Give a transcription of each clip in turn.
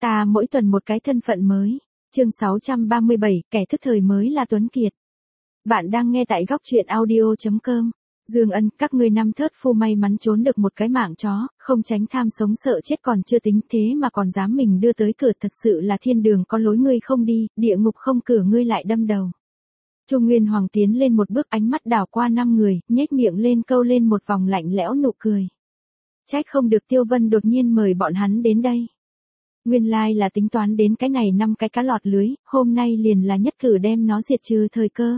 Ta mỗi tuần một cái thân phận mới. Chương 637, kẻ thức thời mới là Tuấn Kiệt. Bạn đang nghe tại góc truyện audio.com. Dương Ân, các ngươi năm thớt phu may mắn trốn được một cái mạng chó, không tránh tham sống sợ chết còn chưa tính thế mà còn dám mình đưa tới cửa, thật sự là thiên đường có lối ngươi không đi, địa ngục không cửa ngươi lại đâm đầu. Chu Nguyên Hoàng tiến lên một bước, ánh mắt đảo qua 5 người, nhếch miệng lên câu lên một vòng lạnh lẽo nụ cười. Trách không được Tiêu Vân đột nhiên mời bọn hắn đến đây. Nguyên lai là tính toán đến cái này 5 cái cá lọt lưới, hôm nay liền là nhất cử đem nó diệt trừ thời cơ.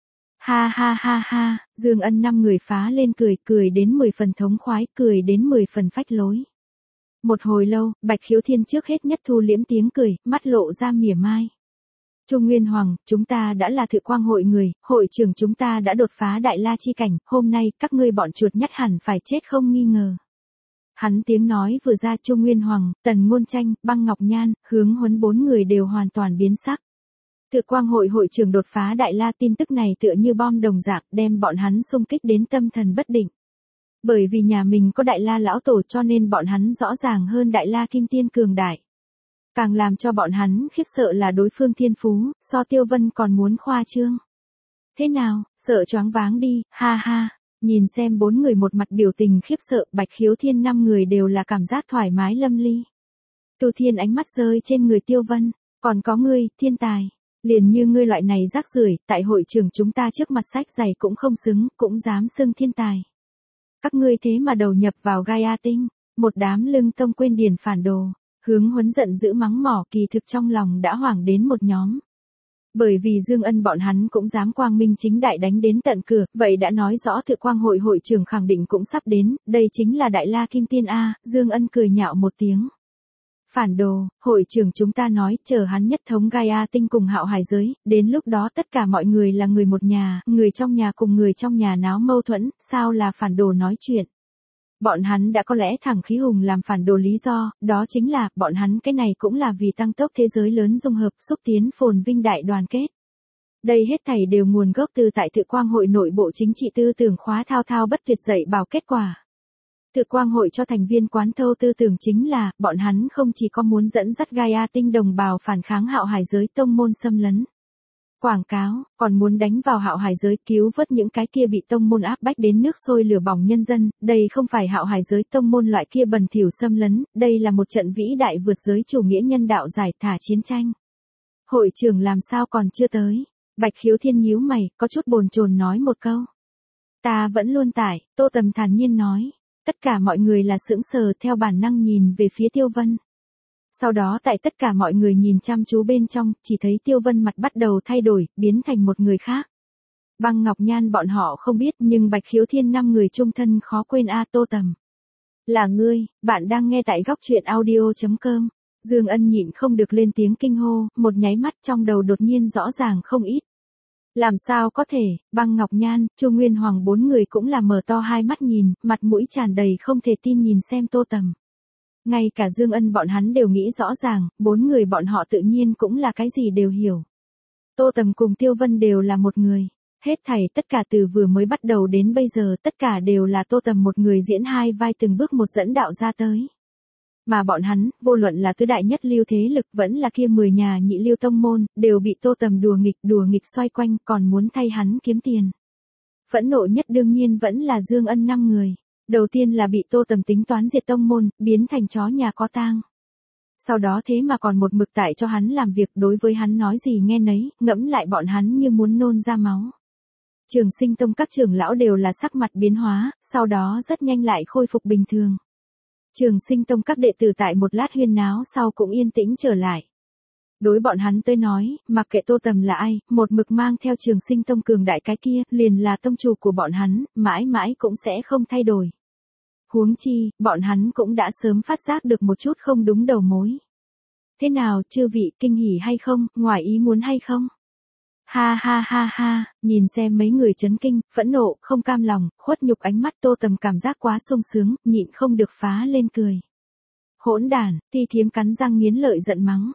Ha ha ha ha, Dương Ân 5 người phá lên cười đến 10 phần thống khoái, cười đến 10 phần phách lối. Một hồi lâu, Bạch Khiếu Thiên trước hết nhất thu liễm tiếng cười, mắt lộ ra mỉa mai. Chu Nguyên Hoàng, chúng ta đã là Thự Quang hội người, hội trưởng chúng ta đã đột phá Đại La chi cảnh, hôm nay các ngươi bọn chuột nhắt hẳn phải chết không nghi ngờ. Hắn tiếng nói vừa ra, Chu Nguyên Hoàng, Tần Ngôn Tranh, Băng Ngọc Nhan, Hướng Huấn 4 người đều hoàn toàn biến sắc. Thự Quang hội hội trưởng đột phá Đại La, tin tức này tựa như bom đồng dạng đem bọn hắn xung kích đến tâm thần bất định. Bởi vì nhà mình có Đại La lão tổ cho nên bọn hắn rõ ràng hơn Đại La Kim Tiên cường đại. Càng làm cho bọn hắn khiếp sợ là đối phương thiên phú, so Tiêu Vân còn muốn khoa trương. Thế nào, sợ choáng váng đi, ha ha. Nhìn xem 4 người một mặt biểu tình khiếp sợ, Bạch Khiếu Thiên 5 người đều là cảm giác thoải mái lâm ly. Cửu Thiên ánh mắt rơi trên người Tiêu Vân, còn có ngươi, thiên tài, liền như ngươi loại này rác rưởi, tại hội trưởng chúng ta trước mặt sách giày cũng không xứng, cũng dám xưng thiên tài. Các ngươi thế mà đầu nhập vào Gaia Tinh, một đám lưng tông quên điển phản đồ. Hướng Huấn giận dữ mắng mỏ, kỳ thực trong lòng đã hoảng đến một nhóm. Bởi vì Dương Ân bọn hắn cũng dám quang minh chính đại đánh đến tận cửa, vậy đã nói rõ Thự Quang hội hội trưởng khẳng định cũng sắp đến, đây chính là Đại La Kim Tiên A. Dương Ân cười nhạo một tiếng. Phản đồ, hội trưởng chúng ta nói, chờ hắn nhất thống Gaia Tinh cùng Hạo Hải giới, đến lúc đó tất cả mọi người là người một nhà, người trong nhà cùng người trong nhà náo mâu thuẫn, sao là phản đồ nói chuyện. Bọn hắn đã có lẽ thẳng khí hùng làm phản đồ lý do, đó chính là, bọn hắn cái này cũng là vì tăng tốc thế giới lớn dung hợp, xúc tiến phồn vinh đại đoàn kết. Đây hết thảy đều nguồn gốc từ tại Thự Quang hội nội bộ chính trị tư tưởng khóa thao thao bất tuyệt dạy bảo kết quả. Thự Quang hội cho thành viên quán thâu tư tưởng chính là, bọn hắn không chỉ có muốn dẫn dắt Gaia Tinh đồng bào phản kháng Hạo Hải giới tông môn xâm lấn. Quảng cáo, còn muốn đánh vào Hạo Hải giới cứu vớt những cái kia bị tông môn áp bách đến nước sôi lửa bỏng nhân dân, đây không phải Hạo Hải giới tông môn loại kia bẩn thỉu xâm lấn, đây là một trận vĩ đại vượt giới chủ nghĩa nhân đạo giải thả chiến tranh. Hội trưởng làm sao còn chưa tới? Bạch Khiếu Thiên nhíu mày, có chút bồn chồn nói một câu. Ta vẫn luôn tại, Tô Tầm thản nhiên nói. Tất cả mọi người là sững sờ theo bản năng nhìn về phía Tiêu Vân. Sau đó tại tất cả mọi người nhìn chăm chú bên trong, chỉ thấy Tiêu Vân mặt bắt đầu thay đổi, biến thành một người khác. Băng Ngọc Nhan bọn họ không biết, nhưng Bạch Khiếu Thiên 5 người chung thân khó quên a. Tô Tầm. Là ngươi, bạn đang nghe tại góc truyện audio.com. Dương Ân nhịn không được lên tiếng kinh hô, một nháy mắt trong đầu đột nhiên rõ ràng không ít. Làm sao có thể, Băng Ngọc Nhan, Chu Nguyên Hoàng 4 người cũng là mở to hai mắt nhìn, mặt mũi tràn đầy không thể tin nhìn xem Tô Tầm. Ngay cả Dương Ân bọn hắn đều nghĩ rõ ràng, 4 người bọn họ tự nhiên cũng là cái gì đều hiểu. Tô Tầm cùng Tiêu Vân đều là một người. Hết thảy tất cả từ vừa mới bắt đầu đến bây giờ tất cả đều là Tô Tầm một người diễn hai vai từng bước một dẫn đạo ra tới. Mà bọn hắn, vô luận là tứ đại nhất lưu thế lực vẫn là kia 10 nhà nhị lưu tông môn, đều bị Tô Tầm đùa nghịch xoay quanh còn muốn thay hắn kiếm tiền. Phẫn nộ nhất đương nhiên vẫn là Dương Ân 5 người. Đầu tiên là bị Tô Tầm tính toán diệt tông môn, biến thành chó nhà có tang. Sau đó thế mà còn một mực tại cho hắn làm việc, đối với hắn nói gì nghe nấy, ngẫm lại bọn hắn như muốn nôn ra máu. Trường Sinh tông các trưởng lão đều là sắc mặt biến hóa, sau đó rất nhanh lại khôi phục bình thường. Trường Sinh tông các đệ tử tại một lát huyên náo sau cũng yên tĩnh trở lại. Đối bọn hắn tới nói, mặc kệ Tô Tầm là ai, một mực mang theo Trường Sinh tông cường đại cái kia, liền là tông chủ của bọn hắn, mãi mãi cũng sẽ không thay đổi. Huống chi, bọn hắn cũng đã sớm phát giác được một chút không đúng đầu mối. Thế nào, chư vị, kinh hỉ hay không, ngoài ý muốn hay không? Ha ha ha ha, nhìn xem mấy người chấn kinh, phẫn nộ, không cam lòng, khuất nhục ánh mắt Tô Tầm cảm giác quá sung sướng, nhịn không được phá lên cười. Hỗn đản, Ti Thiếm cắn răng nghiến lợi giận mắng.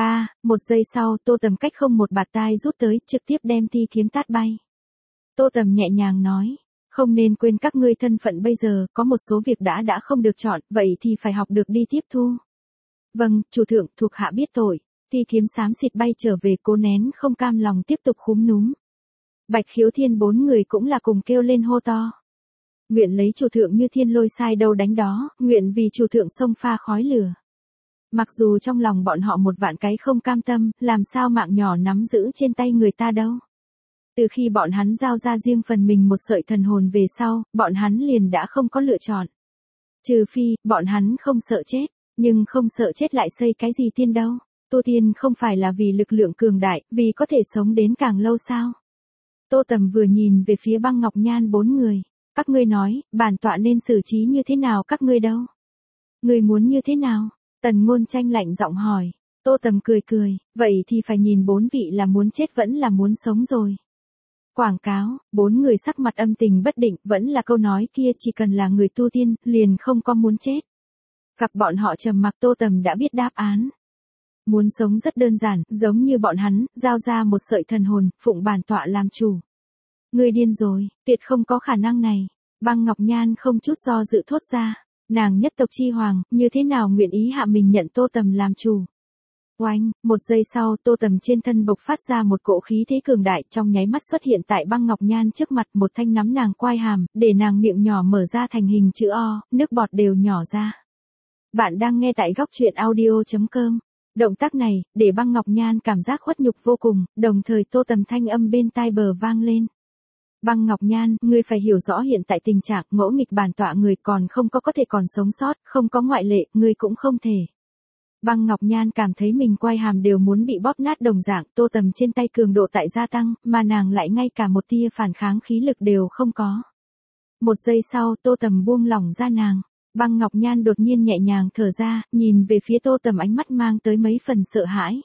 Một giây sau, Tô Tầm cách không một bạt tai rút tới, trực tiếp đem Ti Thiếm tát bay. Tô Tầm nhẹ nhàng nói, không nên quên các ngươi thân phận bây giờ, có một số việc đã không được chọn, vậy thì phải học được đi tiếp thu. Vâng, chủ thượng, thuộc hạ biết tội. Ti kiếm xám xịt bay trở về, cố nén không cam lòng tiếp tục khúm núm. Bạch Khiếu Thiên 4 người cũng là cùng kêu lên hô to. Nguyện lấy chủ thượng như thiên lôi sai đâu đánh đó, nguyện vì chủ thượng sông pha khói lửa. Mặc dù trong lòng bọn họ một vạn cái không cam tâm, làm sao mạng nhỏ nắm giữ trên tay người ta đâu. Từ khi bọn hắn giao ra riêng phần mình một sợi thần hồn về sau, bọn hắn liền đã không có lựa chọn. Trừ phi, bọn hắn không sợ chết, nhưng không sợ chết lại xây cái gì tiên đâu. Tu tiên không phải là vì lực lượng cường đại, vì có thể sống đến càng lâu sao. Tô Tầm vừa nhìn về phía Băng Ngọc Nhan 4 người. Các ngươi nói, bản tọa nên xử trí như thế nào các ngươi đâu? Ngươi muốn như thế nào? Tần Ngôn Tranh lạnh giọng hỏi. Tô Tầm cười cười, vậy thì phải nhìn 4 vị là muốn chết vẫn là muốn sống rồi. Quảng cáo, 4 người sắc mặt âm tình bất định, vẫn là câu nói kia, chỉ cần là người tu tiên, liền không có muốn chết. Gặp bọn họ trầm mặc, Tô Tầm đã biết đáp án. Muốn sống rất đơn giản, giống như bọn hắn, giao ra một sợi thần hồn, phụng bản tọa làm chủ. Ngươi điên rồi, tuyệt không có khả năng này. Băng Ngọc Nhan không chút do dự thốt ra. Nàng nhất tộc chi hoàng, như thế nào nguyện ý hạ mình nhận Tô Tầm làm chủ. Oanh, một giây sau, Tô Tầm trên thân bộc phát ra một cỗ khí thế cường đại, trong nháy mắt xuất hiện tại Băng Ngọc Nhan trước mặt, một thanh nắm nàng quai hàm, để nàng miệng nhỏ mở ra thành hình chữ O, nước bọt đều nhỏ ra. Bạn đang nghe tại góc truyện audio.com. Động tác này, để Băng Ngọc Nhan cảm giác khuất nhục vô cùng, đồng thời Tô Tầm thanh âm bên tai bờ vang lên. Băng Ngọc Nhan, ngươi phải hiểu rõ hiện tại tình trạng ngỗ nghịch bản tọa người còn không có thể còn sống sót, không có ngoại lệ, ngươi cũng không thể. Băng Ngọc Nhan cảm thấy mình quai hàm đều muốn bị bóp nát đồng dạng, Tô Tầm trên tay cường độ tại gia tăng, mà nàng lại ngay cả một tia phản kháng khí lực đều không có. Một giây sau, Tô Tầm buông lỏng ra nàng. Băng Ngọc Nhan đột nhiên nhẹ nhàng thở ra, nhìn về phía Tô Tầm ánh mắt mang tới mấy phần sợ hãi.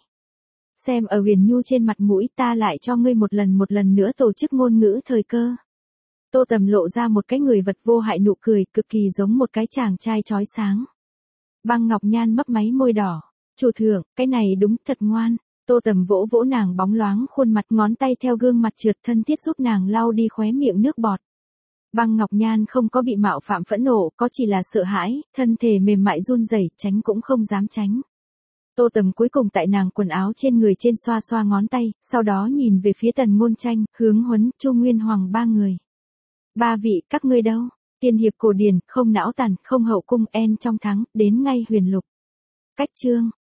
Xem ở Huyền Nhu trên mặt mũi, ta lại cho ngươi một lần nữa tổ chức ngôn ngữ thời cơ. Tô Tầm lộ ra một cái người vật vô hại nụ cười, cực kỳ giống một cái chàng trai chói sáng. Băng Ngọc Nhan mấp máy môi đỏ. Chủ thượng, cái này đúng thật ngoan. Tô Tầm vỗ vỗ nàng bóng loáng khuôn mặt, ngón tay theo gương mặt trượt thân thiết giúp nàng lau đi khóe miệng nước bọt. Băng Ngọc Nhan không có bị mạo phạm phẫn nộ, có chỉ là sợ hãi, thân thể mềm mại run rẩy, tránh cũng không dám tránh. Tô Tầm cuối cùng tại nàng quần áo trên người trên xoa xoa ngón tay, sau đó nhìn về phía Tần Ngôn Tranh, Hướng Huấn, Chu Nguyên Hoàng 3 người. 3 vị, các ngươi đâu? Tiên hiệp cổ điển, không não tàn, không hậu cung, en trong thắng, đến ngay huyền lục. Cách chương.